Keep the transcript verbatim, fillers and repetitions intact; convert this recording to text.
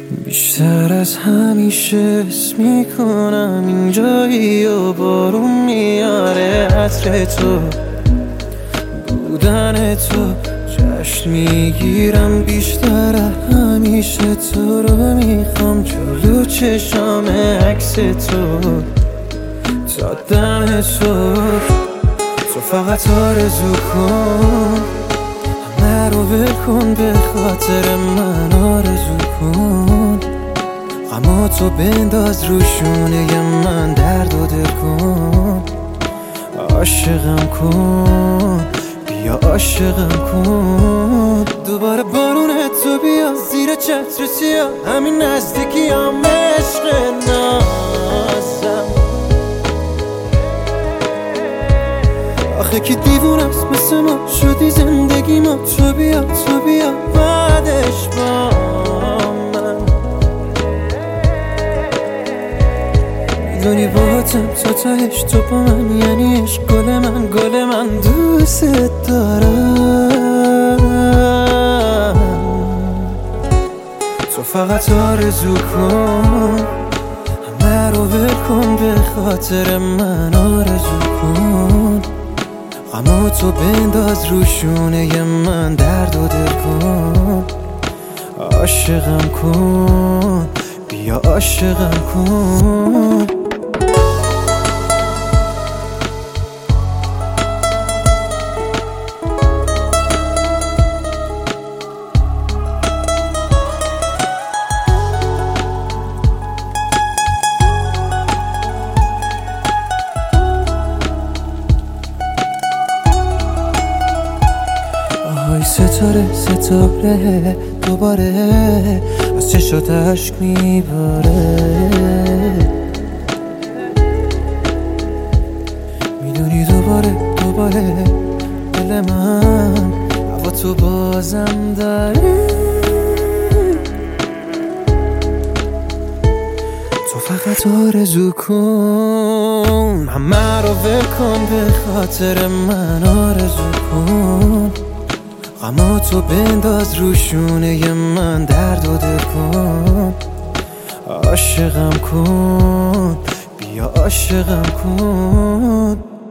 بیشتر از همیشه حس میکنم اینجایی و بارون میاره عطر تو، بودن تو جشن میگیرم. بیشتر از همیشه تو رو میخوام جلو چشام عکس تو تا دم تو. تو فقط آرزو کن همه رو ول کن، به خاطر من آرزو کن. غماتو بنداز رو شونه من، درد و دل کن. عاشقم کن، بیا عاشقم کن. دوباره بارون تو بیا زیر چتر سیاه، همین نزدیکی هم عشق نازم. آخه که دیوونست مثل ما شدی زندگی ما. تو بیا تو بیا بعدش با من. میدونی باهاتم تا تهش تو با من یعنی عشق. گل من گل من دوست دارم. تو فقط آرزو کن همه رو ول کن، به خاطر من آرزو کن. غماتو بنداز رو شونه من، درد و دل کن. عاشقم کن، بیا عاشقم کن. آهای ستاره ستاره دوباره از چشات عشق میباره. میدونی دوباره دوباره دل من هوا تو بازم داره. تو فقط آرزو کن همه رو ول کن، به خاطر من آرزو کن. غماتو بنداز رو شونه من، درد و دل کن. عاشقم کن، بیا عاشقم کن.